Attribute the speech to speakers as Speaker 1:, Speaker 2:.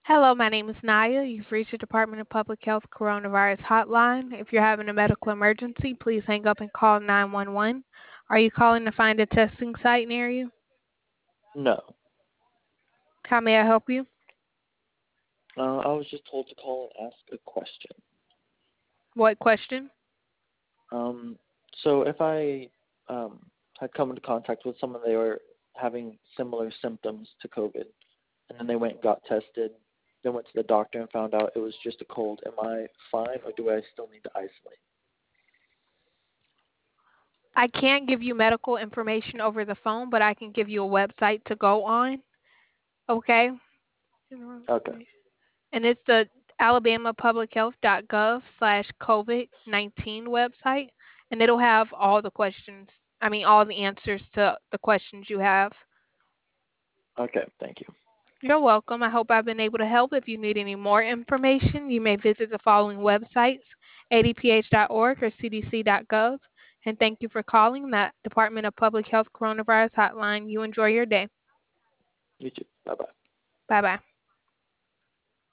Speaker 1: Hello, my name is Naya. You've reached the Department of Public Health Coronavirus Hotline. If you're having a medical emergency, please hang up and call 911. Are you calling to find a testing site near you?
Speaker 2: No.
Speaker 1: How may I help you?
Speaker 2: I was just told to call and ask a question.
Speaker 1: What question?
Speaker 2: Um, so if I had come into contact with someone, they were having similar symptoms to COVID, and then they went and got tested, then went to the doctor and found out it was just a cold. Am I fine, or do I still need to isolate?
Speaker 1: I can't give you medical information over the phone, but I can give you a website to go on. Okay?
Speaker 2: Okay.
Speaker 1: And it's the alabamapublichealth.gov/COVID-19 website, and it'll have all the questions, all the answers to the questions you have.
Speaker 2: Okay. Thank you.
Speaker 1: You're welcome. I hope I've been able to help. If you need any more information, you may visit the following websites: adph.org or cdc.gov. And thank you for calling that Department of Public Health Coronavirus Hotline. You enjoy your day.
Speaker 2: You too. Bye bye.
Speaker 1: Bye bye.